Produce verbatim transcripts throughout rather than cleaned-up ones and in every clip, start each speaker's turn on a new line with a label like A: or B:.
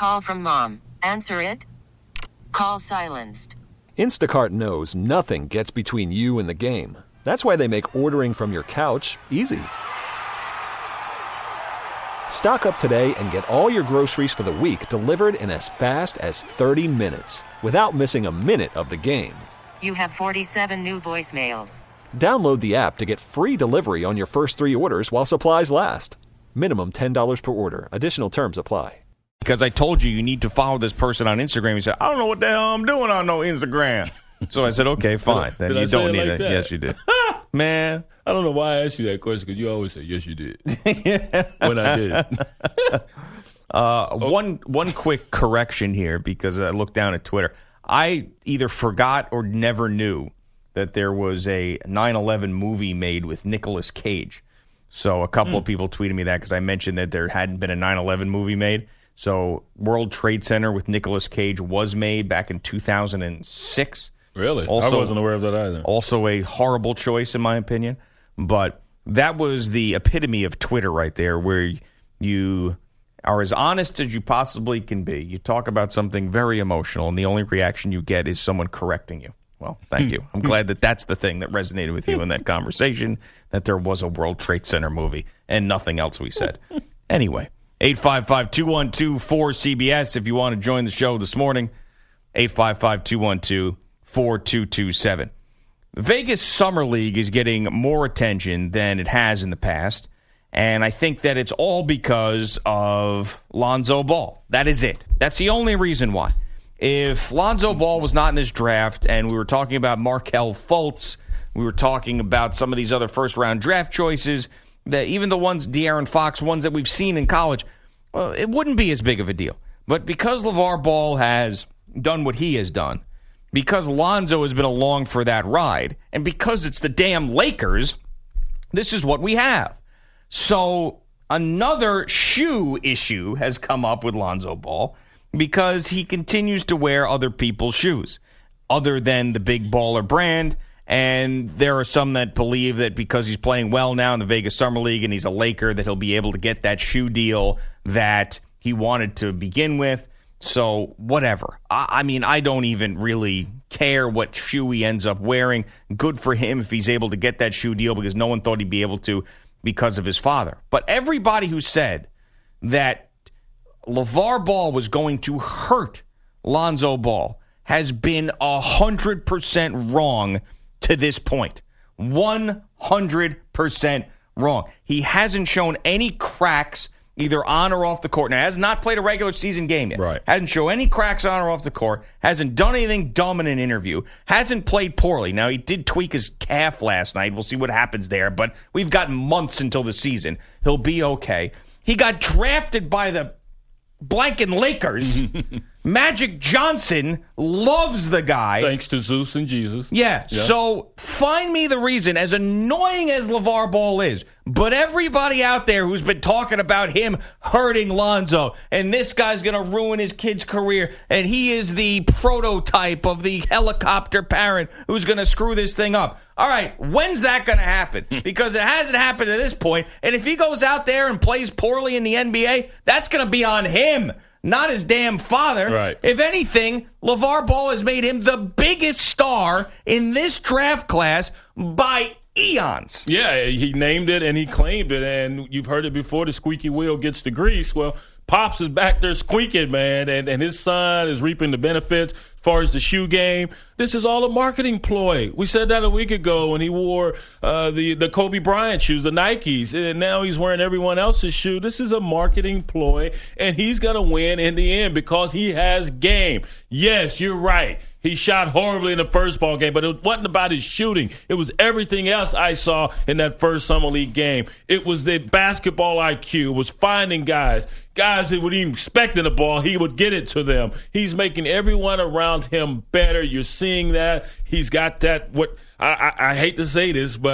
A: Call from mom. Answer it. Call silenced.
B: Instacart knows nothing gets between you and the game. That's why they make ordering from your couch easy. Stock up today and get all your groceries for the week delivered in as fast as thirty minutes without missing a minute of the game.
A: You have forty-seven new voicemails.
B: Download the app to get free delivery on your first three orders while supplies last. Minimum ten dollars per order. Additional terms apply.
C: Because I told you you need to follow this person on Instagram. He said, I don't know what the hell I'm doing on no Instagram. So I said, okay, fine. Then
D: Did
C: you
D: I say
C: don't
D: it
C: need
D: like
C: it.
D: that?
C: Yes, you did. Man.
D: I don't know why I asked you that question, because you always say, yes, you did. When I did it.
C: uh, oh. One one quick correction here, because I looked down at Twitter. I either forgot or never knew that there was a nine eleven movie made with Nicolas Cage. So a couple mm. of people tweeted me that because I mentioned that there hadn't been a nine eleven movie made. So World Trade Center with Nicolas Cage was made back in two thousand six.
D: Really?
C: Also,
D: I wasn't aware of that either.
C: Also a horrible choice, in my opinion. But that was the epitome of Twitter right there, where you are as honest as you possibly can be. You talk about something very emotional, and the only reaction you get is someone correcting you. Well, thank you. I'm glad that that's the thing that resonated with you in that conversation, that there was a World Trade Center movie and nothing else we said. Anyway, eight five five, two one two, four C B S if you want to join the show this morning, eight five five, two one two, four two two seven. The Vegas Summer League is getting more attention than it has in the past, and I think that it's all because of Lonzo Ball. That is it. That's the only reason why. If Lonzo Ball was not in this draft and we were talking about Markelle Fultz, we were talking about some of these other first-round draft choices, that even the ones, De'Aaron Fox, ones that we've seen in college, well, it wouldn't be as big of a deal. But because LeVar Ball has done what he has done, because Lonzo has been along for that ride, and because it's the damn Lakers, this is what we have. So another shoe issue has come up with Lonzo Ball, because he continues to wear other people's shoes other than the big baller brand. And there are some that believe that because he's playing well now in the Vegas Summer League and he's a Laker, that he'll be able to get that shoe deal that he wanted to begin with. So whatever. I, I mean, I don't even really care what shoe he ends up wearing. Good for him if he's able to get that shoe deal, because no one thought he'd be able to because of his father. But everybody who said that LeVar Ball was going to hurt Lonzo Ball has been one hundred percent wrong to this point. one hundred percent wrong. He hasn't shown any cracks either on or off the court. Now, has not played a regular season game yet.
D: Right.
C: Hasn't shown any cracks on or off the court. Hasn't done anything dumb in an interview. Hasn't played poorly. Now, he did tweak his calf last night. We'll see what happens there. But we've got months until the season. He'll be okay. He got drafted by the blanking Lakers. Magic Johnson loves the guy.
D: Thanks to Zeus and Jesus.
C: Yeah,
D: yeah.
C: So find me the reason, as annoying as LeVar Ball is, but everybody out there who's been talking about him hurting Lonzo, and this guy's going to ruin his kid's career, and he is the prototype of the helicopter parent who's going to screw this thing up. All right, when's that going to happen? Because it hasn't happened to this point, and if he goes out there and plays poorly in the N B A, that's going to be on him, not his damn father.
D: Right.
C: If anything, LeVar Ball has made him the biggest star in this draft class by eons.
D: Yeah, he named it and he claimed it, and you've heard it before, the squeaky wheel gets the grease. Well, Pops is back there squeaking, man, and, and his son is reaping the benefits. As far as the shoe game, this is all a marketing ploy. We said that a week ago when he wore uh, the, the Kobe Bryant shoes, the Nikes, and now he's wearing everyone else's shoe. This is a marketing ploy, and he's going to win in the end because he has game. Yes, you're right. He shot horribly in the first ball game, but it wasn't about his shooting. It was everything else I saw in that first Summer League game. It was the basketball I Q. It was finding guys. Guys that would even expecting the ball, he would get it to them. He's making everyone around him better. You're seeing that. He's got that, what I, I, I hate to say this, but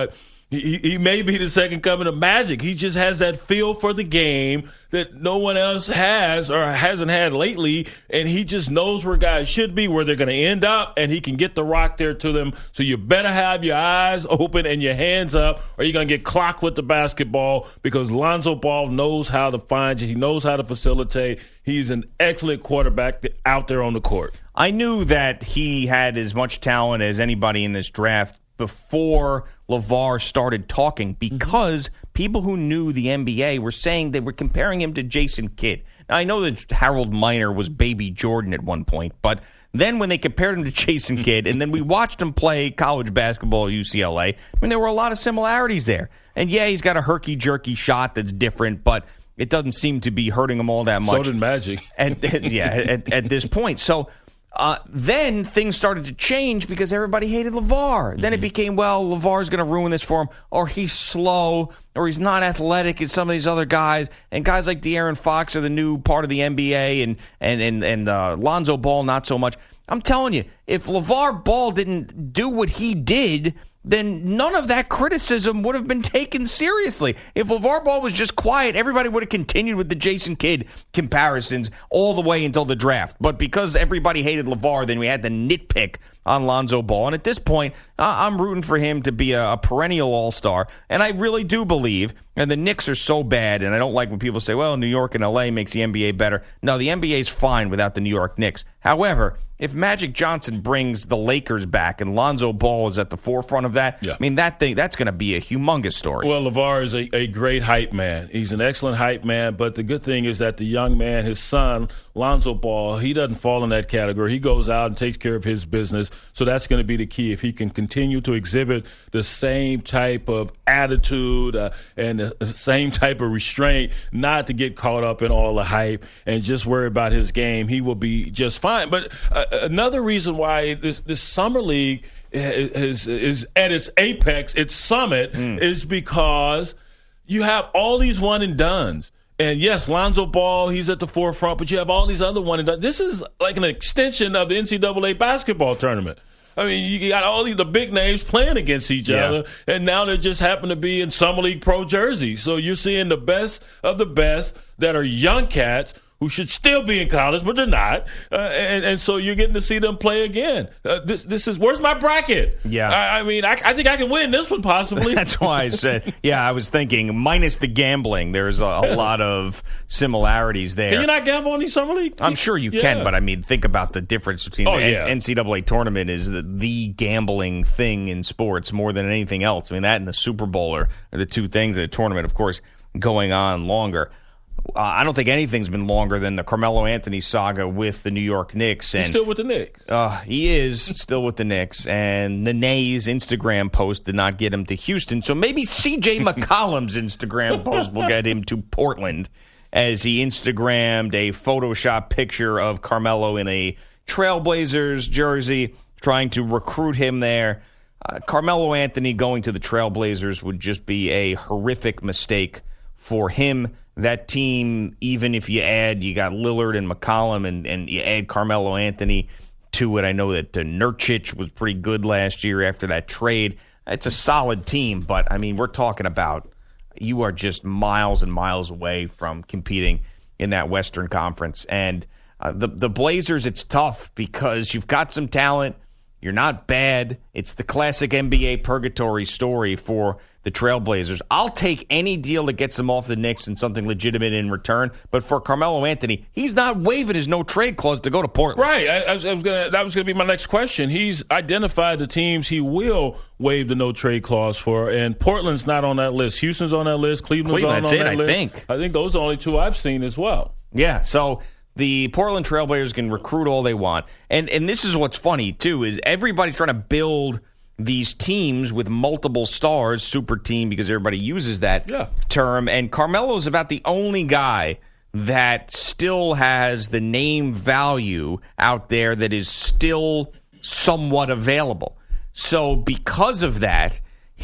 D: He, he may be the second coming of Magic. He just has that feel for the game that no one else has or hasn't had lately, and he just knows where guys should be, where they're going to end up, and he can get the rock there to them. So you better have your eyes open and your hands up, or you're going to get clocked with the basketball, because Lonzo Ball knows how to find you. He knows how to facilitate. He's an excellent quarterback out there on the court.
C: I knew that he had as much talent as anybody in this draft before LeVar started talking, because mm-hmm. people who knew the N B A were saying they were comparing him to Jason Kidd. Now, I know that Harold Miner was baby Jordan at one point, but then when they compared him to Jason Kidd, and then we watched him play college basketball at U C L A, I mean, there were a lot of similarities there. And yeah, he's got a herky-jerky shot that's different, but it doesn't seem to be hurting him all that much.
D: So did Magic.
C: At, yeah, at, at this point. So Uh, then things started to change because everybody hated LeVar. Mm-hmm. Then it became, well, LeVar's going to ruin this for him, or he's slow, or he's not athletic as some of these other guys. And guys like De'Aaron Fox are the new part of the N B A, and and and, and uh, Lonzo Ball not so much. I'm telling you, if LeVar Ball didn't do what he did, then none of that criticism would have been taken seriously. If LeVar Ball was just quiet, everybody would have continued with the Jason Kidd comparisons all the way until the draft. But because everybody hated LeVar, then we had to nitpick on Lonzo Ball. And at this point, uh, I'm rooting for him to be a, a perennial all-star. And I really do believe, and the Knicks are so bad, and I don't like when people say, well, New York and L A makes the N B A better. No, the N B A is fine without the New York Knicks. However, if Magic Johnson brings the Lakers back and Lonzo Ball is at the forefront of that, yeah. I mean, that thing that's going to be a humongous story.
D: Well, LeVar is a, a great hype man. He's an excellent hype man, but the good thing is that the young man, his son, Lonzo Ball, he doesn't fall in that category. He goes out and takes care of his business, so that's going to be the key. If he can continue to exhibit the same type of attitude uh, and the same type of restraint, not to get caught up in all the hype and just worry about his game, he will be just fine. But uh, another reason why this, this summer league is, is at its apex, its summit, mm. is because you have all these one and dones. And yes, Lonzo Ball, he's at the forefront, but you have all these other one and done. This is like an extension of the N C double A basketball tournament. I mean, you got all these the big names playing against each yeah. other, and now they just happen to be in Summer League Pro jerseys. So you're seeing the best of the best that are young cats who should still be in college, but they're not. Uh, and, and so you're getting to see them play again. Uh, this this is, where's my bracket?
C: Yeah.
D: I, I mean, I, I think I can win this one possibly.
C: That's why I said, yeah, I was thinking, minus the gambling, there's a, a lot of similarities there.
D: Can you not gamble on these Summer League?
C: I'm sure you yeah. can, but I mean, think about the difference between
D: oh,
C: the
D: yeah.
C: N C double A tournament is the, the gambling thing in sports more than anything else. I mean, that and the Super Bowl are, are the two things of the tournament, of course, going on longer. Uh, I don't think anything's been longer than the Carmelo Anthony saga with the New York Knicks. And,
D: He's still with the Knicks.
C: Uh, he is still with the Knicks. And Nene's Instagram post did not get him to Houston. So maybe C J McCollum's Instagram post will get him to Portland, as he Instagrammed a Photoshop picture of Carmelo in a Trailblazers jersey, trying to recruit him there. Uh, Carmelo Anthony going to the Trailblazers would just be a horrific mistake for him. That team, even if you add, you got Lillard and McCollum, and, and you add Carmelo Anthony to it. I know that uh, Nurkic was pretty good last year after that trade. It's a solid team, but, I mean, we're talking about you are just miles and miles away from competing in that Western Conference. And uh, the, the Blazers, it's tough because you've got some talent. You're not bad. It's the classic N B A purgatory story for the Trailblazers. I'll take any deal that gets them off the Knicks and something legitimate in return. But for Carmelo Anthony, he's not waiving his no-trade clause to go to Portland.
D: Right. I, I was, I was gonna, that was going to be my next question. He's identified the teams he will waive the no-trade clause for, and Portland's not on that list. Houston's on that list. Cleveland's
C: Cleveland's
D: on, on
C: it,
D: that
C: I
D: list.
C: think.
D: I think those are the only two I've seen as well.
C: Yeah, so the Portland Trailblazers can recruit all they want. And and this is what's funny, too, is everybody's trying to build these teams with multiple stars, super team, because everybody uses that
D: yeah.
C: term. And Carmelo's about the only guy that still has the name value out there that is still somewhat available. So because of that,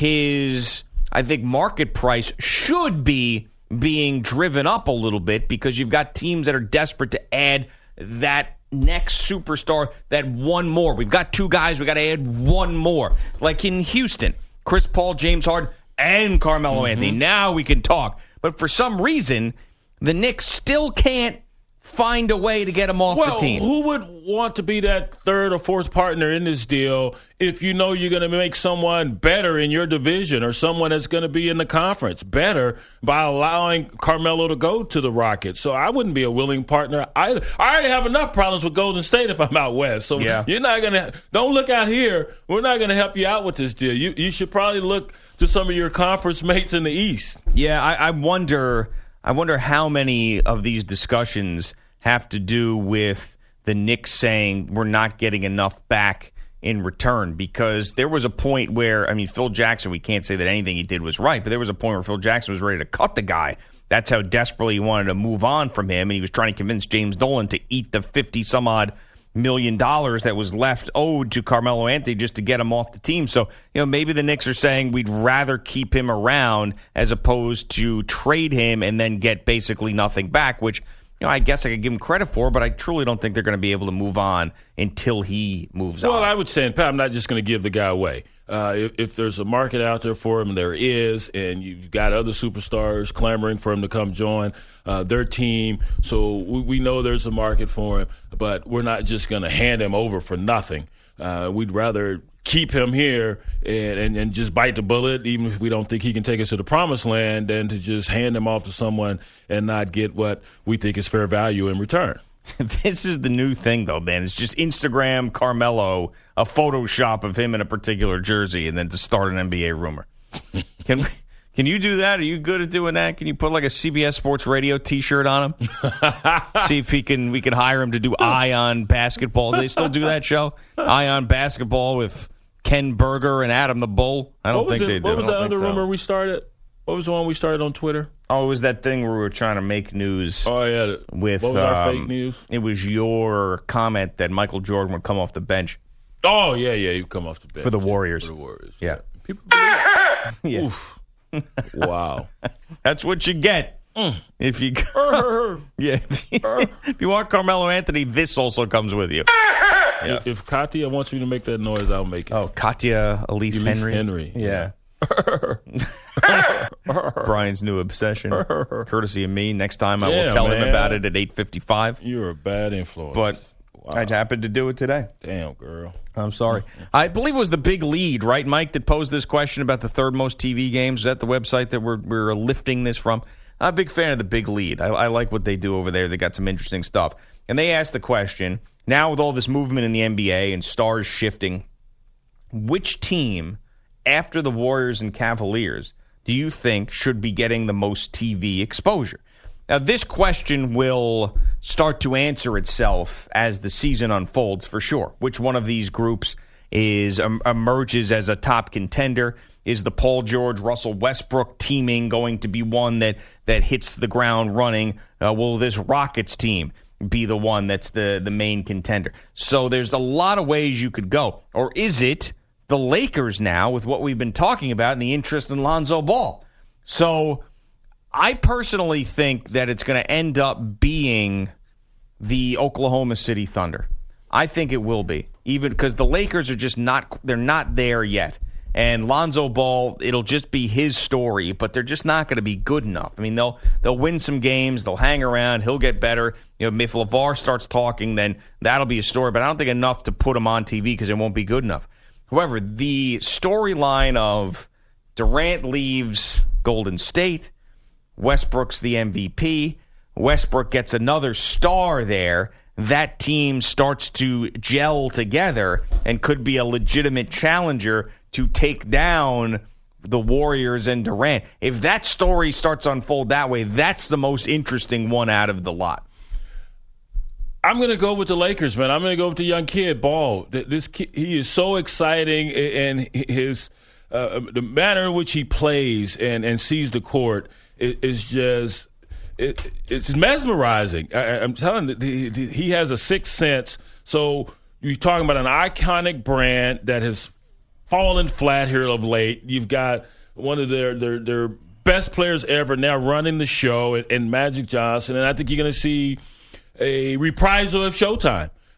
C: his, I think, market price should be being driven up a little bit because you've got teams that are desperate to add that next superstar, that one more. We've got two guys, we got to add one more. Like in Houston, Chris Paul, James Harden, and Carmelo
D: Mm-hmm.
C: Anthony. Now we can talk. But for some reason, the Knicks still can't find a way to get him off
D: well,
C: the team.
D: Who would want to be that third or fourth partner in this deal if you know you're going to make someone better in your division or someone that's going to be in the conference better by allowing Carmelo to go to the Rockets? So I wouldn't be a willing partner either. I already have enough problems with Golden State if I'm out west. So
C: Yeah.
D: you're not going to – don't look out here. We're not going to help you out with this deal. You, you should probably look to some of your conference mates in the East.
C: Yeah, I, I wonder. I wonder how many of these discussions have to do with the Knicks saying we're not getting enough back in return. Because there was a point where, I mean, Phil Jackson, we can't say that anything he did was right, but there was a point where Phil Jackson was ready to cut the guy. That's how desperately he wanted to move on from him, and he was trying to convince James Dolan to eat the fifty some odd million dollars that was left owed to Carmelo Anthony just to get him off the team. So, you know, maybe the Knicks are saying we'd rather keep him around as opposed to trade him and then get basically nothing back, which, you know, I guess I could give him credit for, but I truly don't think they're going to be able to move on until he moves
D: well,
C: on.
D: Well, I would stand pat. I'm not just going to give the guy away. Uh, if, if there's a market out there for him, there is, and you've got other superstars clamoring for him to come join uh, their team. So we, we know there's a market for him, but we're not just going to hand him over for nothing. Uh, we'd rather keep him here and, and, and just bite the bullet, even if we don't think he can take us to the promised land, than to just hand him off to someone and not get what we think is fair value in return.
C: This is the new thing, though, man. It's just Instagram Carmelo, a Photoshop of him in a particular jersey, and then to start an N B A rumor. Can can you do that? Are you good at doing that? Can you put like a C B S Sports Radio T-shirt on him? See if he can. We can hire him to do Ion Basketball. Do they still do that show? Ion Basketball with Ken Berger and Adam the Bull. I don't
D: what was
C: think
D: it,
C: they do.
D: What was
C: I
D: the
C: don't
D: other
C: think so.
D: rumor we started? What was the one we started on Twitter?
C: Oh, it was that thing where we were trying to make news.
D: Oh, yeah.
C: With,
D: what was our
C: um,
D: fake news?
C: It was your comment that Michael Jordan would come off the bench
D: Oh, yeah, yeah. You come off the bench.
C: for the Warriors.
D: For the Warriors.
C: Yeah.
D: People believe
C: Yeah.
D: Oof. Wow.
C: That's what you get.
D: Mm.
C: If you yeah, if you, if you want Carmelo Anthony, this also comes with you. Yeah.
D: If, if Katia wants me to make that noise, I'll make it.
C: Oh, Katya Elise,
D: Elise
C: Henry.
D: Henry.
C: Yeah. Brian's new obsession, courtesy of me. Next time I
D: Yeah,
C: will tell him
D: man.
C: about it at eight fifty-five.
D: You're a bad influence.
C: But
D: Wow.
C: I happened to do it today.
D: Damn, girl.
C: I'm sorry. I believe it was the Big Lead, right, Mike, that posed this question about the third most T V games. Is that the website that we're, we're lifting this from? I'm a big fan of the Big Lead. I, I like what they do over there. They got some interesting stuff. And they asked the question, now with all this movement in the N B A and stars shifting, which team, after the Warriors and Cavaliers, do you think should be getting the most T V exposure? Now, this question will start to answer itself as the season unfolds, for sure. Which one of these groups is um, emerges as a top contender? Is the Paul George, Russell Westbrook teaming going to be one that, that hits the ground running? Uh, will this Rockets team be the one that's the, the main contender? So there's a lot of ways you could go. Or is it the Lakers now with what we've been talking about and the interest in Lonzo Ball? So I personally think that it's going to end up being the Oklahoma City Thunder. I think it will be, even because the Lakers are just not, they're not there yet. And Lonzo Ball, it'll just be his story, but they're just not going to be good enough. I mean, they'll they'll win some games, they'll hang around, he'll get better. You know, if LeVar starts talking, then that'll be a story, but I don't think enough to put him on T V because it won't be good enough. However, the storyline of Durant leaves Golden State, Westbrook's the M V P, Westbrook gets another star there, that team starts to gel together and could be a legitimate challenger to take down the Warriors and Durant. If that story starts to unfold that way, that's the most interesting one out of the lot.
D: I'm going to go with the Lakers, man. I'm going to go with the young kid, Ball. This kid, he is so exciting, and his uh, the manner in which he plays and, and sees the court is, is just it, it's mesmerizing. I, I'm telling you, he, he has a sixth sense. So you're talking about an iconic brand that has fallen flat here of late. You've got one of their their, their best players ever now running the show, and, and Magic Johnson, and I think you're going to see a reprisal of Showtime.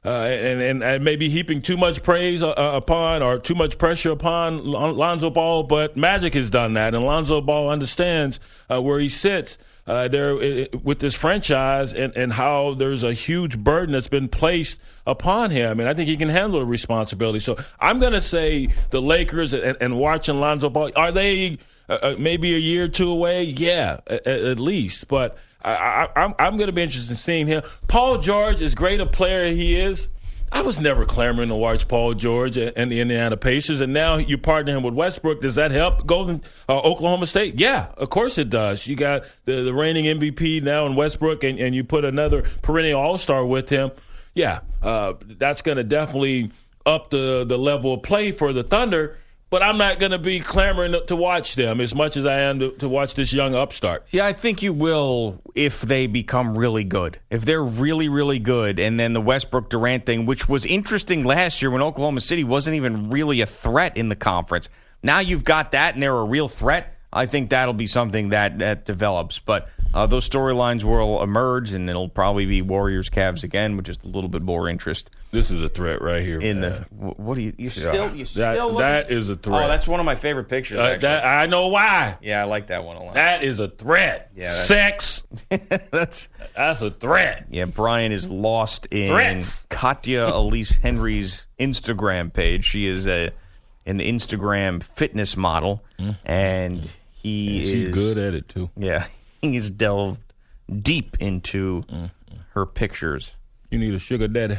D: uh, and, and and maybe heaping too much praise uh, upon or too much pressure upon Lonzo Ball, but Magic has done that, and Lonzo Ball understands uh, where he sits uh, there it, with this franchise and, and how there's a huge burden that's been placed upon him, and I think he can handle the responsibility. So I'm going to say the Lakers and, and watching Lonzo Ball, are they uh, maybe a year or two away? Yeah, at, at least. But I, I, I'm, I'm going to be interested in seeing him. Paul George, as great a player he is, I was never clamoring to watch Paul George and the Indiana Pacers, and now you partner him with Westbrook. Does that help Golden uh, Oklahoma State? Yeah, of course it does. You got the, the reigning M V P now in Westbrook, and, and you put another perennial All-Star with him. Yeah, uh, that's going to definitely up the, the level of play for the Thunder. But I'm not going to be clamoring to watch them as much as I am to, to watch this young upstart.
C: Yeah, I think you will if they become really good. If they're really, really good, and then the Westbrook Durant thing, which was interesting last year when Oklahoma City wasn't even really a threat in the conference. Now you've got that, and they're a real threat. I think that'll be something that, that develops. But uh, those storylines will emerge, and it'll probably be Warriors Cavs again with just a little bit more interest.
D: This is a threat right here.
C: In
D: man.
C: the what do you you still
D: yeah.
C: you
D: that,
C: still
D: that is a threat.
C: Oh, that's one of my favorite pictures.
D: Uh, that, I know why.
C: Yeah, I like that one a lot.
D: That is a threat.
C: Yeah, that's,
D: sex.
C: that's
D: that's a threat.
C: Yeah, Brian is lost in
D: Threats.
C: Katya Elise Henry's Instagram page. She is a an Instagram fitness model, mm. and he
D: and she's
C: is
D: good at it too.
C: Yeah, he's delved deep into mm. her pictures.
D: You need a sugar daddy.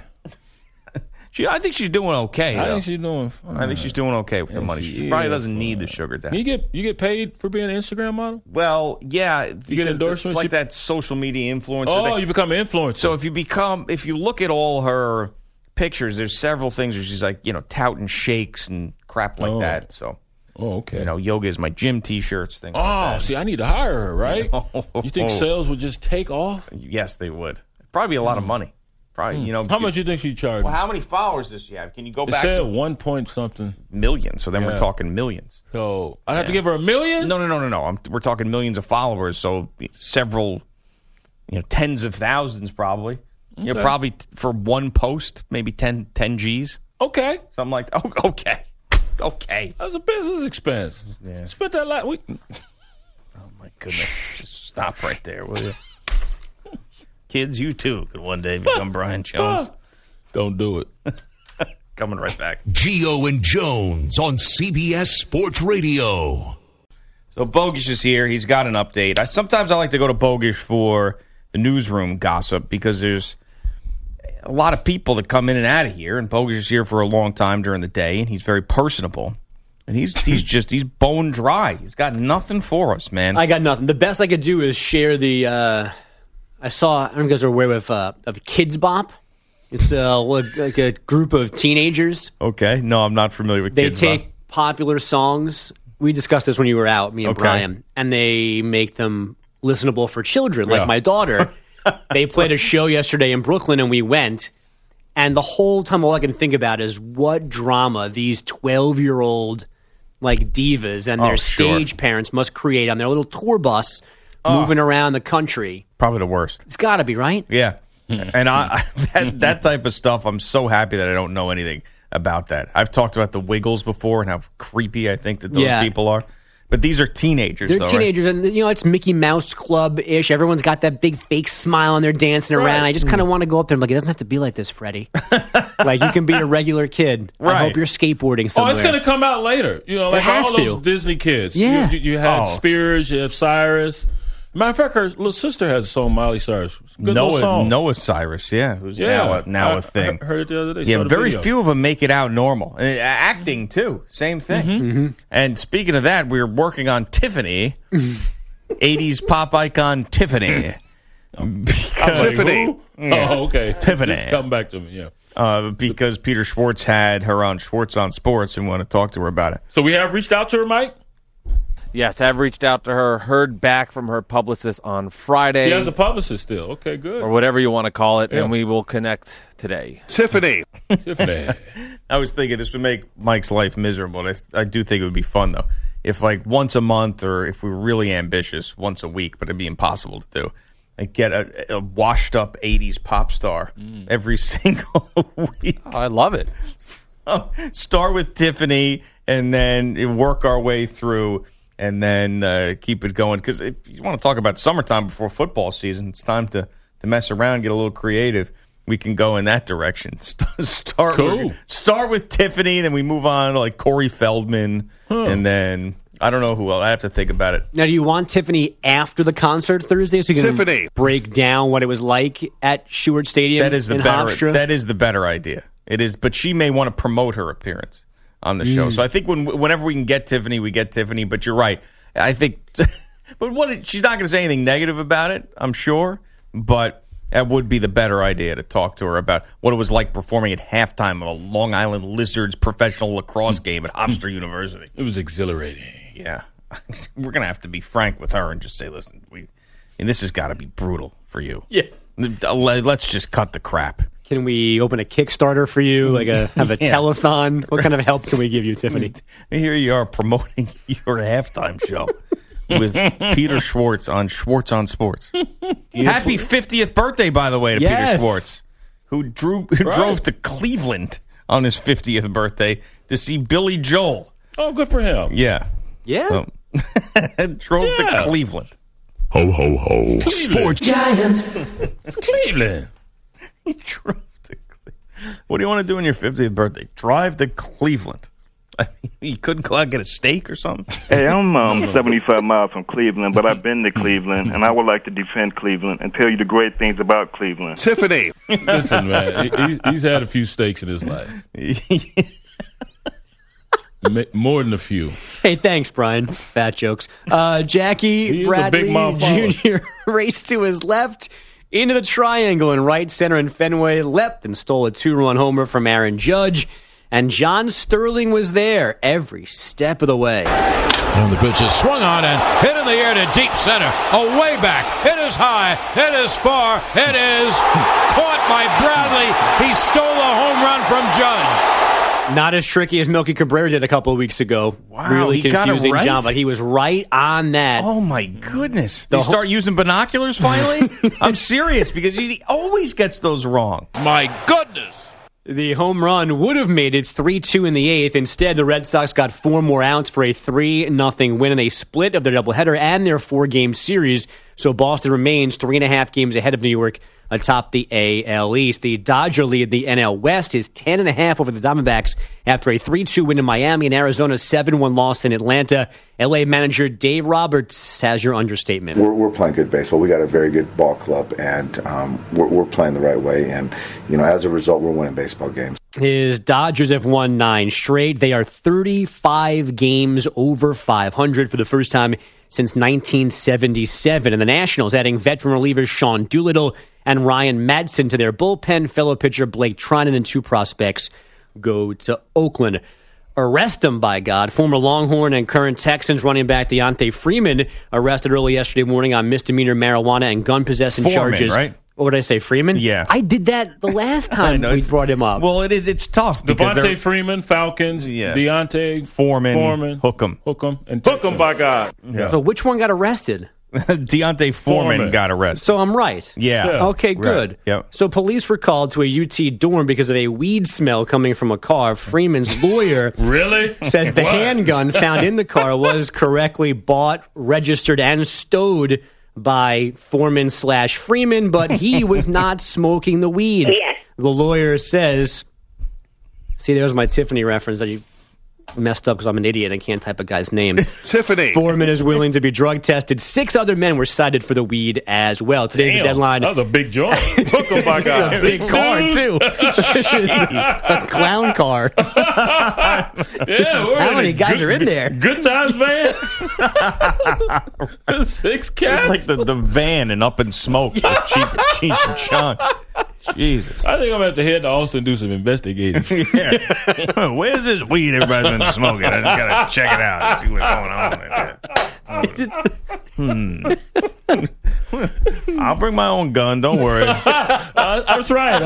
C: She, I think she's doing okay.
D: I
C: though.
D: think she's doing fine.
C: I think she's doing okay with
D: yeah,
C: the money. She,
D: she
C: probably
D: is,
C: doesn't
D: uh,
C: need the sugar daddy.
D: You get you get paid for being an Instagram model?
C: Well, yeah.
D: You get endorsements?
C: It's like that social media influencer.
D: Oh,
C: thing.
D: you become an influencer.
C: So if you become, if you look at all her pictures, there's several things where she's like, you know, touting shakes and crap like
D: oh.
C: that. So.
D: Oh, okay.
C: You know, yoga is my gym T-shirts, things
D: oh,
C: like that.
D: see, I need to hire her, right? You think sales would just take off?
C: Yes, they would. Probably be a lot mm. of money. Probably, mm. you know.
D: How much do you think she charged?
C: Well, how many followers does she have? Can you go
D: it
C: back
D: said
C: to
D: one point something
C: million? So then
D: yeah.
C: we're talking millions.
D: So I have
C: yeah.
D: to give her a million?
C: No, no, no, no, no. I'm, we're talking millions of followers. So several, you know, tens of thousands probably. Okay. You know, probably t- for one post, maybe ten, ten G's.
D: Okay,
C: something like that. Oh, okay. Okay.
D: That's a business expense.
C: Yeah.
D: Spent that last week.
C: Oh, my goodness. Just stop right there, will you? Kids, you too could one day become Brian Jones.
D: Don't do it.
C: Coming right back.
E: Gio and Jones on C B S Sports Radio.
C: So Bogish is here. He's got an update. I, sometimes I like to go to Bogish for the newsroom gossip because there's a lot of people that come in and out of here, and Bogish is here for a long time during the day, and he's very personable. And he's he's just, he's bone dry. He's got nothing for us, man.
F: I got nothing. The best I could do is share the, uh, I saw, I don't know if you guys are aware of, uh, of Kids Bop. It's uh, like a group of teenagers.
C: Okay. No, I'm not familiar with
F: they
C: Kids Bop.
F: They take popular songs. We discussed this when you were out, me and
C: okay.
F: Brian, and they make them listenable for children, like
D: yeah.
F: my daughter. They played a show yesterday in Brooklyn, and we went. And the whole time, all I can think about is what drama these twelve-year-old like divas and their
C: oh,
F: stage
C: sure.
F: parents must create on their little tour bus
C: oh.
F: moving around the country.
C: Probably the worst.
F: It's got to be, right?
C: Yeah. And I that, that type of stuff, I'm so happy that I don't know anything about that. I've talked about the Wiggles before and how creepy I think that those
F: yeah.
C: people are. But these are teenagers,
F: They're
C: though,
F: teenagers,
C: right?
F: and, you know, it's Mickey Mouse Club-ish. Everyone's got that big fake smile, and they're dancing
C: right.
F: around. I just kind of want to go up there and be like, it doesn't have to be like this, Freddie. Like, you can be a regular kid.
C: Right.
F: I hope you're skateboarding somewhere.
D: Oh, it's going to come out later. You know, like
F: it has
D: all
F: to.
D: those Disney kids.
F: Yeah.
D: You, you, you had
C: oh.
D: Spears, you have Cyrus. Matter of fact, her little sister has a song, Miley Cyrus. Good
C: Noah,
D: little song.
C: Noah Cyrus, yeah, who's
D: yeah.
C: now, a, now
D: I,
C: a thing.
D: I heard it the other day.
C: Yeah,
D: Saw the
C: very
D: video.
C: few of them make it out normal. And, uh, acting, too, same thing.
D: Mm-hmm.
F: Mm-hmm.
C: And speaking of that, we were working on Tiffany, eighties pop icon Tiffany.
D: Because,
E: Tiffany.
C: Yeah.
D: Oh, okay.
C: Tiffany.
D: Just come back to me, yeah.
C: Uh, because Peter Schwartz had her on Schwartz on Sports and want to talk to her about it.
D: So we have reached out to her, Mike?
G: Yes, I've reached out to her, heard back from her publicist on Friday.
D: She has a publicist still. Okay, good.
G: Or whatever you want to call it,
D: Yeah.
G: and we will connect today.
E: Tiffany.
D: Tiffany.
C: I was thinking this would make Mike's life miserable. I, I do think it would be fun, though. If, like, once a month or if we were really ambitious, once a week, but it'd be impossible to do. like get a, a washed-up eighties pop star mm. every single week.
G: Oh, I love it.
C: Oh, start with Tiffany and then work our way through and then uh, keep it going. Because if you want to talk about summertime before football season, it's time to, to mess around, get a little creative. We can go in that direction. Start,
D: cool.
C: with, start with Tiffany, then we move on to like Corey Feldman, huh. and then I don't know who else. I have to think about it.
F: Now, do you want Tiffany after the concert Thursday so you can
E: Tiffany.
F: break down what it was like at Stewart Stadium?
C: That is the
F: in
C: better.
F: Hofstra?
C: That is the better idea. It is, but she may want to promote her appearance on the mm. show. So I think when whenever we can get Tiffany, we get Tiffany. But you're right. I think, but what? She's not going to say anything negative about it, I'm sure. But that would be the better idea to talk to her about what it was like performing at halftime of a Long Island Lizards professional lacrosse game at Hofstra University.
D: It was exhilarating.
C: Yeah. We're going to have to be frank with her and just say, listen, we, and this has got to be brutal for you.
F: Yeah.
C: Let's just cut the crap.
F: Can we open a Kickstarter for you? Like a have a yeah. telethon? What kind of help can we give you, Tiffany?
C: Here you are promoting your halftime show with Peter Schwartz on Schwartz on Sports. Happy fiftieth birthday, by the way, to
F: yes.
C: Peter Schwartz, who drew who right. drove to Cleveland on his fiftieth birthday to see Billy Joel.
D: Oh, good for him.
C: Yeah.
F: Yeah.
C: So, drove yeah. to Cleveland.
E: Ho, ho, ho.
D: Cleveland.
E: Sports
D: Giants. Cleveland.
C: He drove to Cleveland. What do you want to do on your fiftieth birthday? Drive to Cleveland. I mean, you couldn't go out and get a steak or something?
H: Hey, I'm um, seventy-five miles from Cleveland, but I've been to Cleveland, and I would like to defend Cleveland and tell you the great things about Cleveland.
E: Tiffany.
D: Listen, man, he, he's had a few steaks in his life. More than a few.
F: Hey, thanks, Brian. Fat jokes. Uh, Jackie Bradley Junior raced to his left into the triangle in right center in Fenway, leapt and stole a two-run homer from Aaron Judge. And John Sterling was there every step of the way.
I: And the pitch is swung on and hit in the air to deep center. Away back. It is high. It is far. It is caught by Bradley. He stole a home run from Judge.
F: Not as tricky as Melky Cabrera did a couple of weeks ago.
C: Wow,
F: really
C: he
F: confusing
C: got it right?
F: job, but he was right on that.
C: Oh my goodness! They start using binoculars finally. I'm serious because he always gets those wrong.
I: My goodness!
F: The home run would have made it three two in the eighth. Instead, the Red Sox got four more outs for a three nothing win in a split of their doubleheader and their four-game series. So Boston remains three and a half games ahead of New York atop the A L East. The Dodger lead the N L West is ten and a half over the Diamondbacks after a three two win in Miami and Arizona's seven one loss in Atlanta. L A manager Dave Roberts has your understatement.
J: We're, we're playing good baseball. We got a very good ball club, and um, we're, we're playing the right way. And, you know, as a result, we're winning baseball games.
F: His Dodgers have won nine straight. They are thirty-five games over five hundred for the first time since nineteen seventy-seven. And the Nationals adding veteran relievers Sean Doolittle and Ryan Madsen to their bullpen. Fellow pitcher Blake Trinan and two prospects go to Oakland. Arrest him, by God. Former Longhorn and current Texans running back Deontay Freeman arrested early yesterday morning on misdemeanor marijuana and gun possession
C: Foreman,
F: charges.
C: Right?
F: What did I say, Freeman?
C: Yeah.
F: I did that the last time we brought him up.
C: Well, it is. It's tough.
D: Devontae Freeman, Falcons,
C: yeah.
D: Deontay
C: Foreman,
D: Foreman,
C: Hookem.
D: Hookem, and
H: Hookem, by God.
C: Yeah.
F: So which one got arrested?
C: Deontay Foreman, Foreman got arrested.
F: So I'm right.
C: Yeah.
D: yeah.
F: Okay, good.
C: Right. Yep.
F: So police were called to a U T dorm because of a weed smell coming from a car. Freeman's lawyer
D: really
F: says the handgun found in the car was correctly bought, registered, and stowed by Foreman slash Freeman, but he was not smoking the weed.
K: Yes.
F: The lawyer says, see, there's my Tiffany reference that you messed up because I'm an idiot and can't type a guy's name.
E: Tiffany.
F: Foreman is willing to be drug tested. Six other men were cited for the weed as well. Today's
D: Damn,
F: the deadline.
D: That was a big joint. Hook 'em, my God.
F: This is a big car, too. This is a clown car.
D: Yeah,
F: how many guys
D: good,
F: are in there?
D: Good times van. Six cats.
C: It's like the, the van and Up in Smoke. Cheech, Cheech and Chong. Jesus.
D: I think I'm going to have to head to Austin and do some investigating.
C: Yeah. Where's this weed everybody's been smoking? I just got to check it out and see what's going on. Hmm. I'll bring my own gun. Don't worry.
D: I, that's right.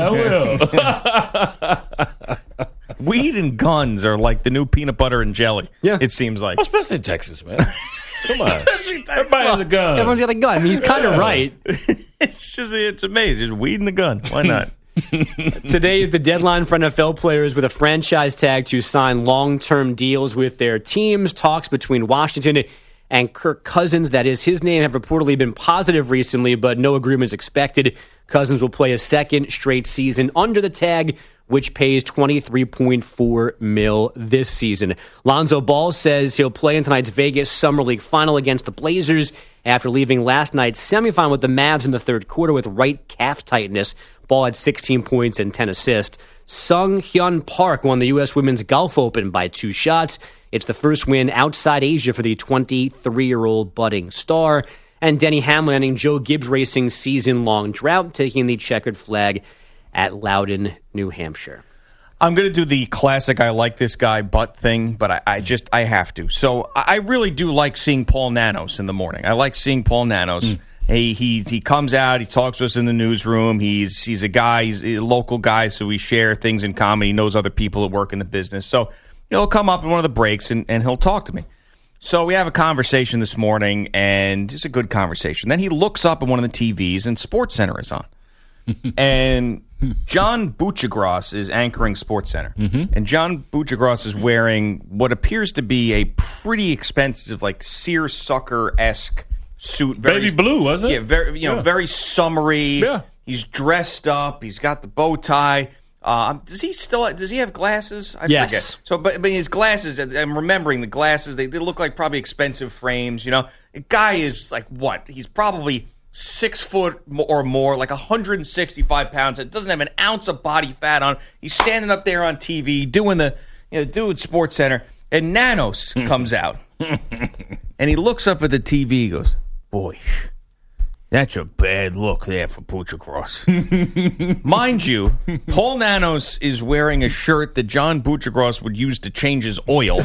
D: I will.
C: Weed and guns are like the new peanut butter and jelly.
F: Yeah.
C: It seems like.
D: Well, especially in Texas, man. Come on. Everybody has a gun.
F: Everyone's got a gun. I mean, he's kind of right.
C: It's just, it's amazing. Just weed in the gun. Why not?
F: Today is the deadline for N F L players with a franchise tag to sign long-term deals with their teams. Talks between Washington and Kirk Cousins, that is his name, have reportedly been positive recently, but no agreements expected. Cousins will play a second straight season under the tag, which pays twenty-three point four mil this season. Lonzo Ball says he'll play in tonight's Vegas Summer League final against the Blazers after leaving last night's semifinal with the Mavs in the third quarter with right calf tightness. Ball had sixteen points and ten assists. Sung Hyun Park won the U S Women's Golf Open by two shots. It's the first win outside Asia for the twenty-three-year-old budding star. And Denny Hamlin ending Joe Gibbs Racing's season-long drought, taking the checkered flag at Loudon, New Hampshire.
C: I'm going to do the classic I like this guy but thing, but I, I just, I have to. So I really do like seeing Paul Nanos in the morning. I like seeing Paul Nanos. Mm. He, he he comes out, he talks to us in the newsroom. He's he's a guy, he's a local guy, so we share things in common. He knows other people that work in the business. So you know, he'll come up in one of the breaks and, and he'll talk to me. So we have a conversation this morning, and it's a good conversation. Then he looks up at one of the T Vs, and SportsCenter is on. And John Buccigross is anchoring SportsCenter. Mm-hmm. And John Buccigross is wearing what appears to be a pretty expensive, like seersucker-esque suit. Very,
D: baby blue, wasn't it?
C: Yeah, very, you know, yeah. very summery.
D: Yeah.
C: He's dressed up. He's got the bow tie. Uh, does he still? Does he have glasses? I
F: yes.
C: forget. So, but, but his glasses. I'm remembering the glasses. They, they look like probably expensive frames. You know, the guy is like what? He's probably six foot or more, like one hundred sixty-five pounds. It doesn't have an ounce of body fat on. He's standing up there on T V doing the, you know, doing SportsCenter, and Nanos comes out, and he looks up at the T V. He goes, "Boy, that's a bad look there for Buccigross." Mind you, Paul Nanos is wearing a shirt that John Buccigross would use to change his oil.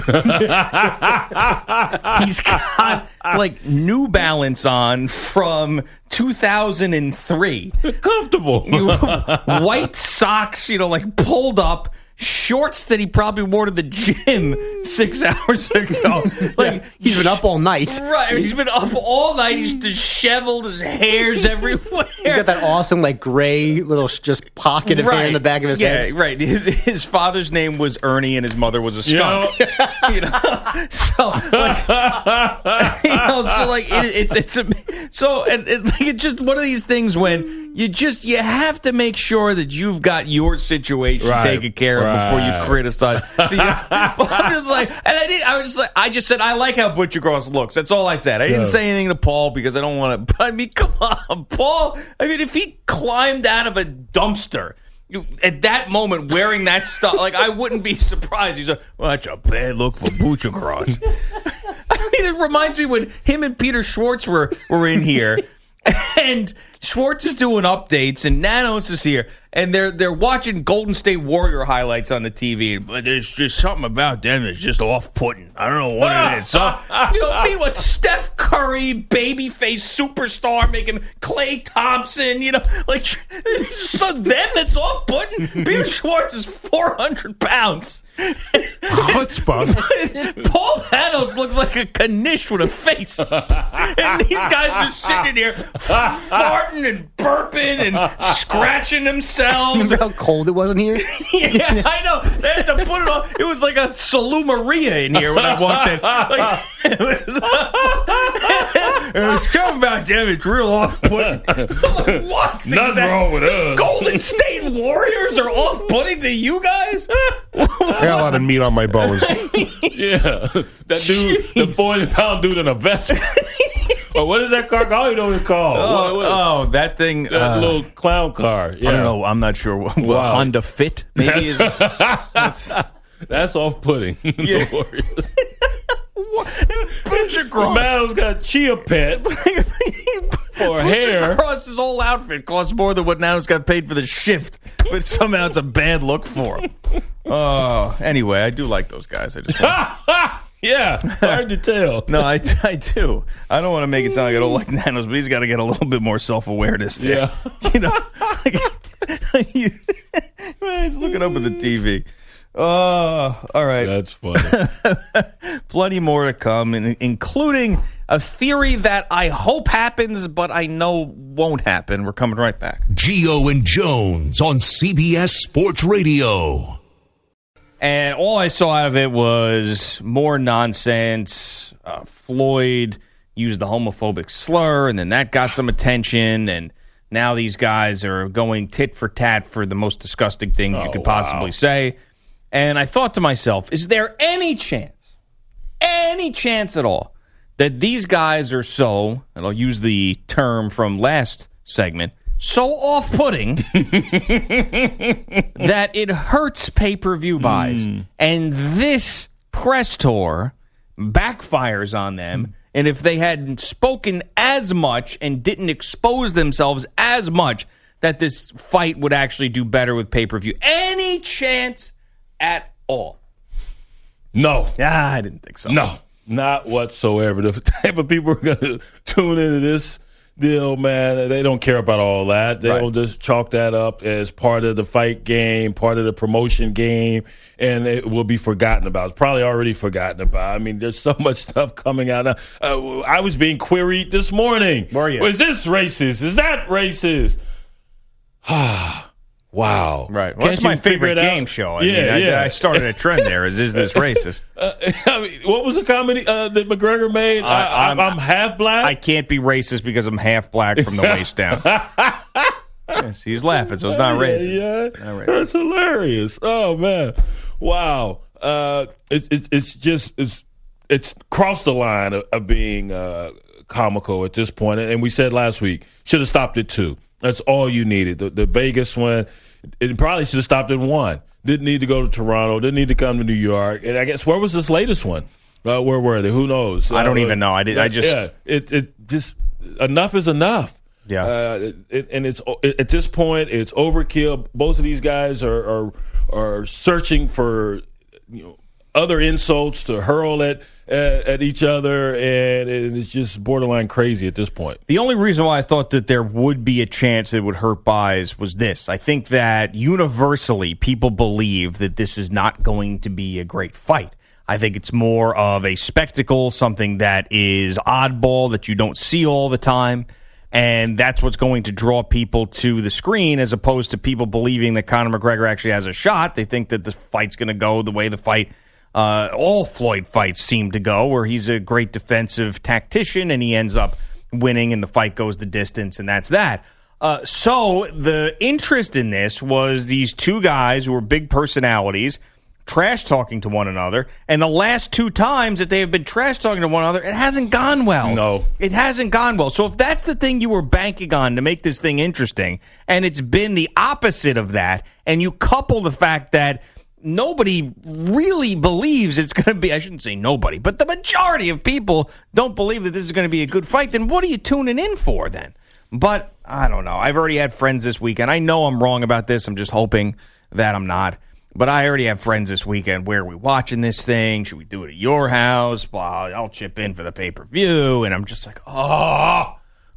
C: He's got like New Balance on from two thousand three.
D: Comfortable.
C: White socks, you know, like pulled up. Shorts that he probably wore to the gym six hours ago. Like
F: yeah, he's been up all night.
C: Right, he's been up all night. He's disheveled. His hair's everywhere.
F: He's got that awesome, like, gray little just pocket of
C: right.
F: hair in the back of his
C: yeah,
F: head.
C: Yeah, right. His, his father's name was Ernie, and his mother was a skunk. You know, you know? so like, you know, so like it, it's it's a, so and it, like, it's just one of these things when you just you have to make sure that you've got your situation
D: right.
C: taken care of. Before you criticize, but I'm just like, and I did. I was just like, I just said I like how Buccigross looks. That's all I said. I didn't yeah. say anything to Paul because I don't want to. But I mean, come on, Paul. I mean, if he climbed out of a dumpster you, at that moment wearing that stuff, like I wouldn't be surprised. He's like, well, that's a bad look for Buccigross. I mean, it reminds me when him and Peter Schwartz were were in here. And Schwartz is doing updates, and Nanos is here, and they're they're watching Golden State Warrior highlights on the T V. But there's just something about them that's just off-putting. I don't know what it is. So, you know, I mean, what Steph Curry, babyface superstar, making Klay Thompson, you know, like so them that's off-putting. Peter Schwartz is four hundred pounds.
K: Chutzpah.
C: Paul Nanos looks like a Kanish with a face. And these guys are sitting here farting and burping and scratching themselves.
F: Remember how cold it was in here?
C: Yeah, I know. They had to put it on. It was like a Salou Maria in here when I walked in. Like, it was, it was something about them. It's real off-putting. Like, what?
D: Nothing wrong with us.
C: Golden State Warriors are off-putting to you guys?
K: I got a lot of meat on my bones.
D: Yeah. That dude, the forty-pound dude in a vest. Or what is that car? I don't even know what it's called.
C: Oh,
D: what, what,
C: oh that thing.
D: That uh, little clown car. Yeah.
C: I don't know. I'm not sure. What,
D: wow.
C: Honda Fit, maybe? Is,
D: that's, that's off-putting.
C: Yeah.
D: The Warriors.
C: Buccigross.
D: Matt's got chia pet for hair.
C: Buccigross' whole outfit costs more than what Nanos got paid for the shift, but somehow it's a bad look for him. Oh, anyway, I do like those guys. I just want
D: yeah, hard to tell.
C: No, I, I do. I don't want to make it sound like I don't like Nanos, but he's got to get a little bit more self-awareness there. Yeah. You know, like, he's looking up at the T V. Oh, all right.
D: That's funny.
C: Plenty more to come, including a theory that I hope happens, but I know won't happen. We're coming right back.
E: Gio and Jones on C B S Sports Radio.
C: And all I saw out of it was more nonsense. Uh, Floyd used the homophobic slur, and then that got some attention, and now these guys are going tit for tat for the most disgusting things
D: oh,
C: you could possibly
D: wow.
C: say. And I thought to myself, is there any chance, any chance at all, that these guys are so, and I'll use the term from last segment, so off-putting that it hurts pay-per-view buys. Mm. And this press tour backfires on them. And if they hadn't spoken as much and didn't expose themselves as much, that this fight would actually do better with pay-per-view. Any chance at all?
D: No.
C: Ah, I didn't think so.
D: No, not whatsoever. The type of people who are going to tune into this deal, man, they don't care about all that. They'll right. just chalk that up as part of the fight game, part of the promotion game, and it will be forgotten about. It's probably already forgotten about. I mean, there's so much stuff coming out now. Uh, I was being queried this morning.
C: Where are you?
D: Was this racist? Is that racist? Wow.
C: Right. Well, that's my favorite game
D: out?
C: show. I
D: yeah,
C: mean, I,
D: yeah.
C: I started a trend there. Is, is this racist?
D: Uh, I mean, what was the comedy uh, that McGregor made? I, I, I'm, I'm half black?
C: I can't be racist because I'm half black from the waist down. Yes, he's laughing, so it's not racist.
D: Yeah, yeah.
C: Not racist.
D: That's hilarious. Oh, man. Wow. Uh, it, it, it's just it's it's crossed the line of, of being uh, comical at this point. And we said last week, should have stopped at two. That's all you needed. The, the Vegas one, it probably should have stopped at one. Didn't need to go to Toronto. Didn't need to come to New York. And I guess, where was this latest one? Uh, where were they? Who knows?
C: I don't
D: uh,
C: even know. I did. I just.
D: Yeah. It, it just, enough is enough.
C: Yeah.
D: Uh, it, and it's at this point, it's overkill. Both of these guys are are, are searching for, you know, other insults to hurl at at, at each other, and, and it's just borderline crazy at this point.
C: The only reason why I thought that there would be a chance it would hurt buys was this. I think that universally people believe that this is not going to be a great fight. I think it's more of a spectacle, something that is oddball that you don't see all the time. And that's what's going to draw people to the screen, as opposed to people believing that Conor McGregor actually has a shot. They think that the fight's going to go the way the fight, uh, all Floyd fights seem to go, where he's a great defensive tactician and he ends up winning and the fight goes the distance, and that's that. Uh, so the interest in this was these two guys who were big personalities trash talking to one another, and the last two times that they have been trash talking to one another, it hasn't gone well.
D: No.
C: It hasn't gone well. So if that's the thing you were banking on to make this thing interesting, and it's been the opposite of that, and you couple the fact that nobody really believes it's going to be, I shouldn't say nobody, but the majority of people don't believe that this is going to be a good fight, then what are you tuning in for then? But I don't know. I've already had friends this weekend. I know I'm wrong about this. I'm just hoping that I'm not. But I already have friends this weekend. Where are we watching this thing? Should we do it at your house? Blah, I'll chip in for the pay-per-view. And I'm just like, oh,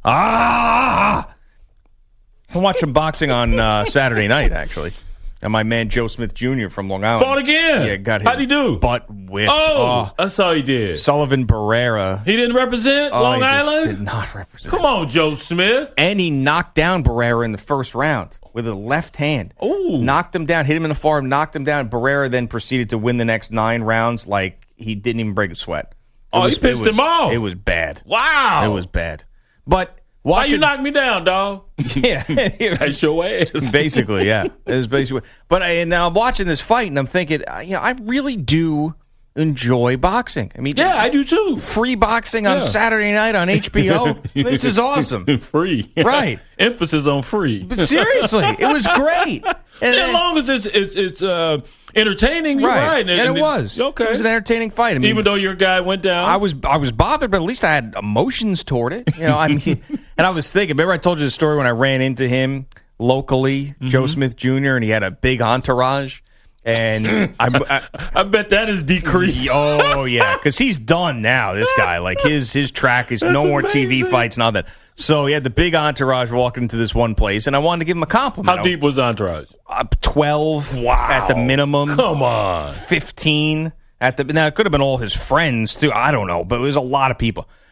C: ah. I'm watching boxing on uh, Saturday night, actually. And my man Joe Smith Junior from Long Island.
D: Fought again.
C: Yeah, got his
D: How'd he do?
C: butt whipped.
D: Oh, oh, that's how he did.
C: Sullivan Barrera.
D: He didn't represent
C: oh,
D: Long
C: he
D: Island?
C: Did, did not represent.
D: Come on, Joe Smith.
C: And he knocked down Barrera in the first round with a left hand.
D: Ooh.
C: Knocked him down, hit him in the forearm, knocked him down. Barrera then proceeded to win the next nine rounds like he didn't even break a sweat. It
D: oh,
C: was,
D: he pissed
C: it was,
D: him off.
C: It was bad.
D: Wow.
C: It was bad. But
D: why you knock me down, dog?
C: Yeah.
D: That's your ass.
C: Basically, yeah. It was basically. But I, now I'm watching this fight, and I'm thinking, you know, I really do enjoy boxing. I mean,
D: yeah, I do too.
C: Free boxing on
D: yeah.
C: Saturday night on H B O. This is awesome.
D: Free,
C: right?
D: Emphasis on free.
C: But seriously, it was great.
D: And yeah, as long as it's it's it's uh, entertaining, you're right. right.
C: And, and it was
D: okay.
C: It was an entertaining fight. I mean,
D: even though your guy went down,
C: I was I was bothered, but at least I had emotions toward it. You know, I mean, and I was thinking. Remember, I told you the story when I ran into him locally, mm-hmm. Joe Smith Junior, and he had a big entourage. And I, I,
D: I bet that is decreased.
C: Oh yeah, because he's done now. This guy, like his his track is no more
D: amazing.
C: T V fights and all that. So he had the big entourage walking into this one place, and I wanted to give him a compliment.
D: How deep was entourage?
C: Uh, Twelve.
D: Wow,
C: at the minimum.
D: Come on,
C: fifteen at the. Now it could have been all his friends too. I don't know, but it was a lot of people.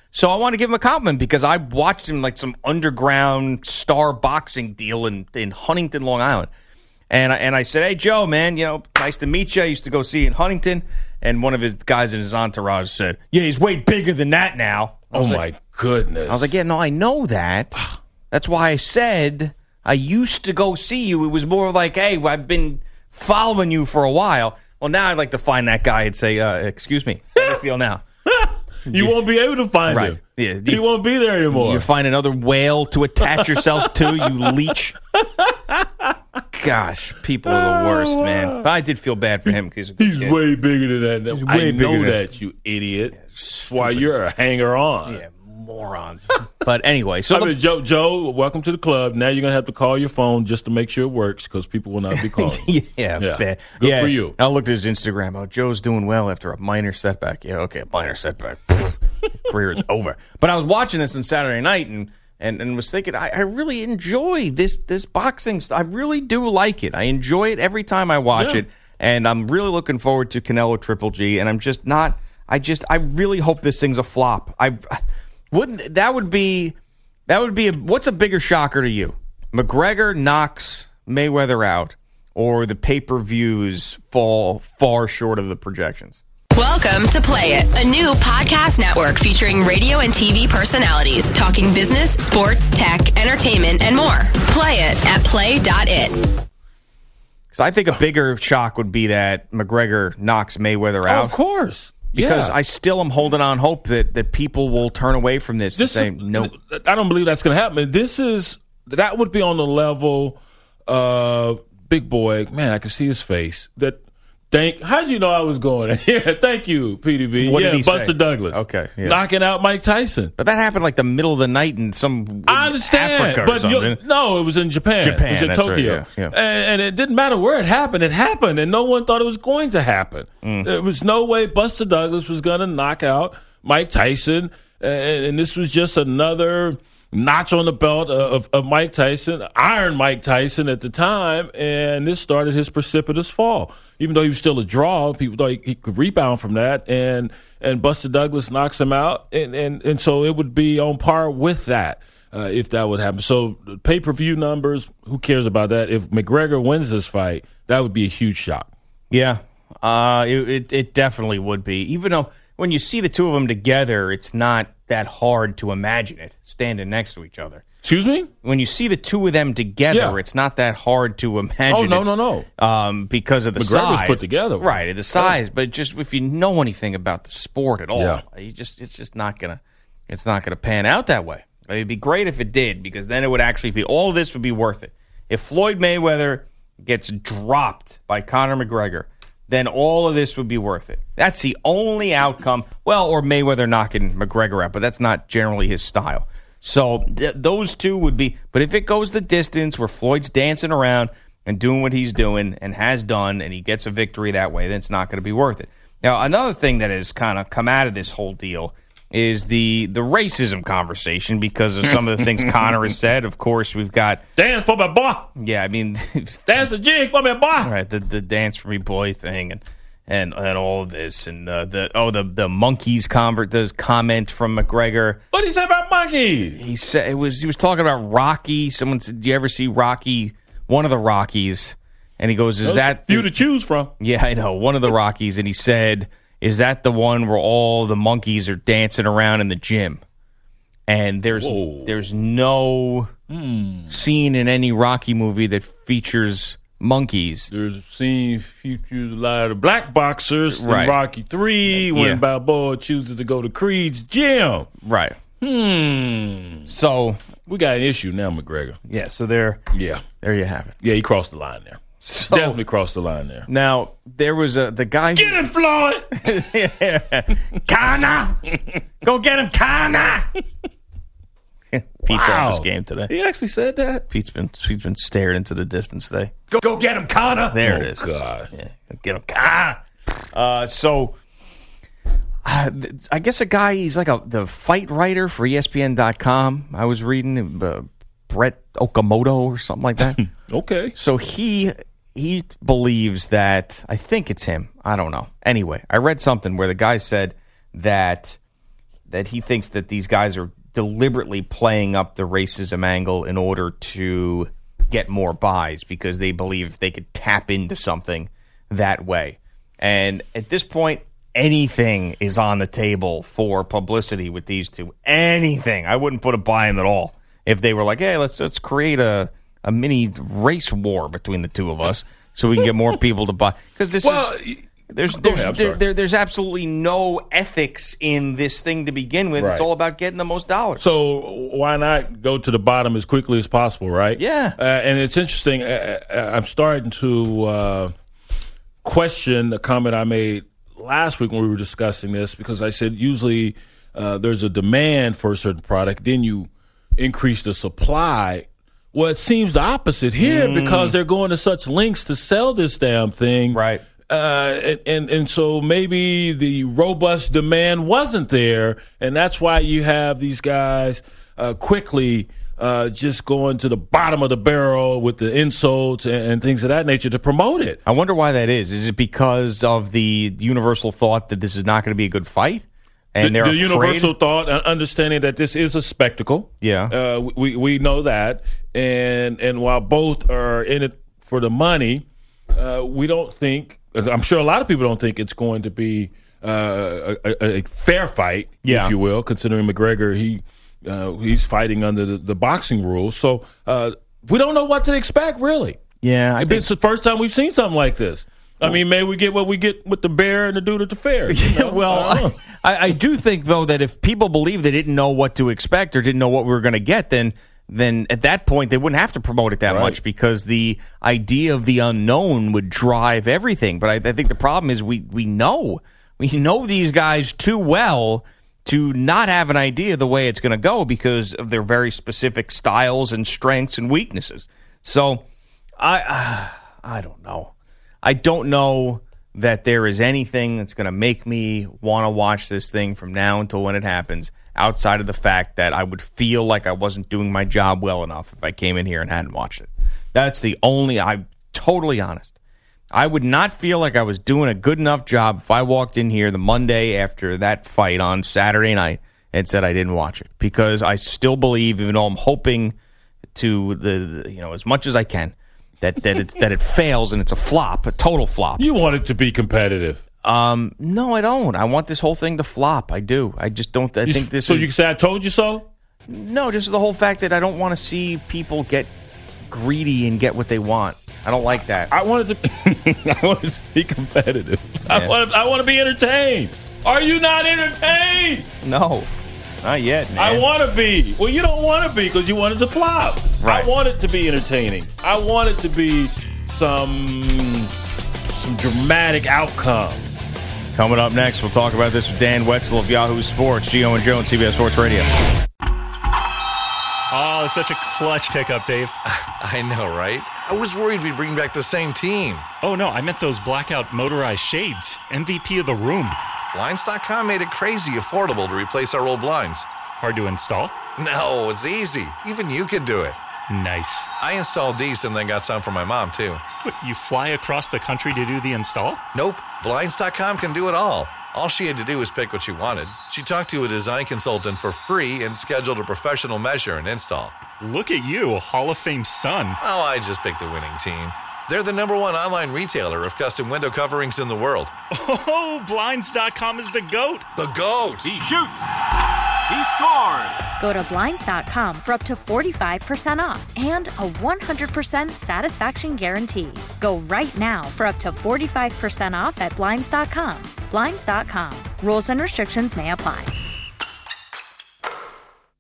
C: So I want to give him a compliment because I watched him like some underground star boxing deal in, in Huntington, Long Island. And I, and I said, hey, Joe, man, you know, nice to meet you. I used to go see you in Huntington. And one of his guys in his entourage said, yeah, he's way bigger than that now.
D: Oh, my
C: like,
D: goodness.
C: I was like, yeah, no, I know that. That's why I said I used to go see you. It was more like, hey, I've been following you for a while. Well, now I'd like to find that guy and say, uh, excuse me, how do you feel now?
D: You won't be able to find
C: right.
D: him.
C: Yeah.
D: He
C: you,
D: won't be there anymore.
C: You find another whale to attach yourself to, you leech. Gosh, people are the worst, man. But I did feel bad for him because
D: he's
C: kid.
D: way bigger than that.
C: He's
D: I
C: way
D: know
C: bigger
D: that, you idiot. Yeah, why you're a hanger-on.
C: Yeah, morons. But anyway, so
D: I
C: the,
D: mean, Joe, Joe, welcome to the club. Now you're gonna have to call your phone just to make sure it works because people will not be calling.
C: yeah,
D: yeah,
C: bad.
D: good
C: yeah.
D: for you.
C: I looked at his Instagram. Oh, Joe's doing well after a minor setback. Yeah, okay, minor setback. Career is over. But I was watching this on Saturday night and. And, and was thinking, I, I really enjoy this this boxing. I really do like it. I enjoy it every time I watch
D: yeah.
C: it. And I'm really looking forward to Canelo Triple G. And I'm just not, I just, I really hope this thing's a flop. I wouldn't, that would be, that would be, a, what's a bigger shocker to you? McGregor knocks Mayweather out or the pay-per-views fall far short of the projections?
L: Welcome to Play It, a new podcast network featuring radio and T V personalities talking business, sports, tech, entertainment, and more. Play it at play dot it.
C: Because I think a bigger shock would be that McGregor knocks Mayweather out.
D: Oh, of course.
C: Because
D: yeah.
C: I still am holding on hope that, that people will turn away from this, this and say,
D: is,
C: no.
D: I don't believe that's going to happen. This is, that would be on the level of Big Boy. Man, I can see his face. That. Thank. How'd you know I was going? Yeah, thank you, P D B.
C: What
D: yeah,
C: did he
D: Buster
C: say?
D: Douglas.
C: Okay, yeah.
D: Knocking out Mike Tyson.
C: But that happened like the middle of the night in some
D: I understand,
C: Africa or
D: but
C: something.
D: no, it was in Japan.
C: Japan,
D: it was in
C: that's
D: Tokyo,
C: right, yeah, yeah.
D: And, and it didn't matter where it happened. It happened, and no one thought it was going to happen.
C: Mm.
D: There was no way Buster Douglas was going to knock out Mike Tyson, and, and this was just another notch on the belt of, of Mike Tyson, Iron Mike Tyson at the time, and this started his precipitous fall. Even though he was still a draw, people thought he, he could rebound from that, and and Buster Douglas knocks him out, and, and, and so it would be on par with that uh, if that would happen. So pay-per-view numbers, who cares about that? If McGregor wins this fight, that would be a huge shock.
C: Yeah, uh, it, it, it definitely would be. Even though when you see the two of them together, it's not that hard to imagine it, standing next to each other.
D: Excuse me?
C: When you see the two of them together,
D: Yeah.
C: it's not that hard to imagine.
D: Oh, no,
C: it's,
D: no, no.
C: Um, because of the
D: McGregor's
C: size.
D: put together.
C: Right, the size. But just if you know anything about the sport at all,
D: Yeah.
C: you just it's just not gonna it's not gonna pan out that way. I mean, it'd be great if it did, because then it would actually be all of this would be worth it. If Floyd Mayweather gets dropped by Conor McGregor, then all of this would be worth it. That's the only outcome. Well, or Mayweather knocking McGregor out, but that's not generally his style. So th- those two would be, but if it goes the distance where Floyd's dancing around and doing what he's doing and has done, and he gets a victory that way, then it's not going to be worth it. Now, another thing that has kind of come out of this whole deal is the the racism conversation because of some of the things Conor has said. Of course, we've got
D: Dance for me, boy.
C: Yeah, I mean,
D: dance a jig for me, boy.
C: Right, the the dance for me, boy thing, and and and all of this, and uh, the oh the the monkeys convert the comment from McGregor.
D: What did he say about monkeys?
C: He said it was he was talking about Rocky. Someone said, "Do you ever see Rocky? One of the Rockies?" And he goes, "Is
D: Those
C: that
D: few
C: is,
D: to choose from?"
C: Yeah, I know, one of the Rockies, and he said, "Is that the one where all the monkeys are dancing around in the gym?" And there's
D: Whoa.
C: there's no
D: Hmm.
C: scene in any Rocky movie that features monkeys.
D: There's a scene features a lot of black boxers
C: Right.
D: in Rocky three when
C: Yeah.
D: Balboa chooses to go to Creed's gym.
C: Right.
D: Hmm.
C: So
D: we got an issue now, McGregor.
C: Yeah. So there.
D: Yeah.
C: There you have it.
D: Yeah, he crossed the line there.
C: So,
D: Definitely crossed the line there.
C: Now there was a the guy.
D: Get him, Floyd.
C: Conor, go get him, Conor. Pete's
D: Wow.
C: off his game today.
D: He actually said that.
C: Pete's been Pete's been staring into the distance today.
K: Go, go get him, Conor.
C: There
D: Oh,
C: it is.
D: God.
C: Yeah, get him, Conor. Uh, so, uh, th- I guess a guy. He's like a the fight writer for E S P N dot com. I was reading uh, Brett Okamoto or something like that.
D: Okay.
C: So he he believes that, I think it's him. I don't know. Anyway, I read something where the guy said that that he thinks that these guys are deliberately playing up the racism angle in order to get more buys because they believe they could tap into something that way. And at this point, anything is on the table for publicity with these two. Anything. I wouldn't put a buy in at all if they were like, hey, let's let's create a, a mini race war between the two of us so we can get more people to buy. Because this
D: well,
C: is... There's
D: Go
C: there's,
D: ahead,
C: there, there, there's absolutely no ethics in this thing to begin with.
D: Right.
C: It's all about getting the most dollars.
D: So why not go to the bottom as quickly as possible, right?
C: Yeah.
D: Uh, and it's interesting. Uh, I'm starting to uh, question the comment I made last week when we were discussing this because I said usually uh, there's a demand for a certain product, then you increase the supply. Well, it seems the opposite here mm. because they're going to such lengths to sell this damn thing.
C: Right.
D: Uh, and, and and so maybe the robust demand wasn't there, and that's why you have these guys uh, quickly uh, just going to the bottom of the barrel with the insults and, and things of that nature to promote it.
C: I wonder why that is. Is it because of the universal thought that this is not going to be a good fight? And
D: the,
C: they're
D: the
C: afraid?
D: universal thought, uh, understanding that this is a spectacle.
C: Yeah,
D: uh, we we know that, and and while both are in it for the money, uh, we don't think. I'm sure a lot of people don't think it's going to be uh, a, a, a fair fight,
C: yeah.
D: if you will, considering McGregor, he uh, he's fighting under the, the boxing rules. So uh, we don't know what to expect, really.
C: Yeah. I
D: it's think- the first time we've seen something like this. I mean, maybe we get what we get with the bear and the dude at the fair. You know?
C: well, I, I, I do think, though, that if people believe they didn't know what to expect or didn't know what we were going to get, then then at that point they wouldn't have to promote it that
D: right.
C: much because the idea of the unknown would drive everything. But I, I think the problem is we, we know. We know these guys too well to not have an idea the way it's going to go because of their very specific styles and strengths and weaknesses. So I uh, I don't know. I don't know that there is anything that's going to make me want to watch this thing from now until when it happens, outside of the fact that I would feel like I wasn't doing my job well enough if I came in here and hadn't watched it. That's the only, I'm totally honest. I would not feel like I was doing a good enough job if I walked in here the Monday after that fight on Saturday night and said I didn't watch it. Because I still believe, even though I'm hoping to, the, the you know, as much as I can, that that it, that it fails and it's a flop, a total flop.
D: You want it to be competitive.
C: Um, no, I don't. I want this whole thing to flop. I do. I just don't. I
D: you,
C: think this.
D: So
C: is,
D: you can say I told you so.
C: No, just the whole fact that I don't want to see people get greedy and get what they want. I don't like that.
D: I wanted to. I wanted to be competitive. Yeah. I want. I want to be entertained. Are you not entertained?
C: No, not yet, man.
D: I want to be. Well, you don't want to be because you want it to flop.
C: Right.
D: I want it to be entertaining. I want it to be some some dramatic outcome.
C: Coming up next, we'll talk about this with Dan Wetzel of Yahoo Sports, Gio and Joe on C B S Sports Radio.
M: Oh, it's such a clutch pickup, Dave.
N: I know, right? I was worried we'd bring back the same team.
M: Oh, no, I meant those blackout motorized shades. M V P of the room.
N: Blinds dot com made it crazy affordable to replace our old blinds.
M: Hard to install?
N: No, it's easy. Even you could do it.
M: Nice.
N: I installed these and then got some for my mom, too.
M: What, you fly across the country to do the install?
N: Nope. Blinds dot com can do it all. All she had to do was pick what she wanted. She talked to a design consultant for free and scheduled a professional measure and install.
M: Look at you, a Hall of Fame son.
N: Oh, I just picked the winning team. They're the number one online retailer of custom window coverings in the world.
M: Oh, Blinds dot com is the GOAT.
N: The GOAT!
O: He shoots! He scores! Go to Blinds dot com for up to forty-five percent off and a one hundred percent satisfaction guarantee. Go right now for up to forty-five percent off at Blinds dot com. Blinds dot com. Rules and restrictions may apply.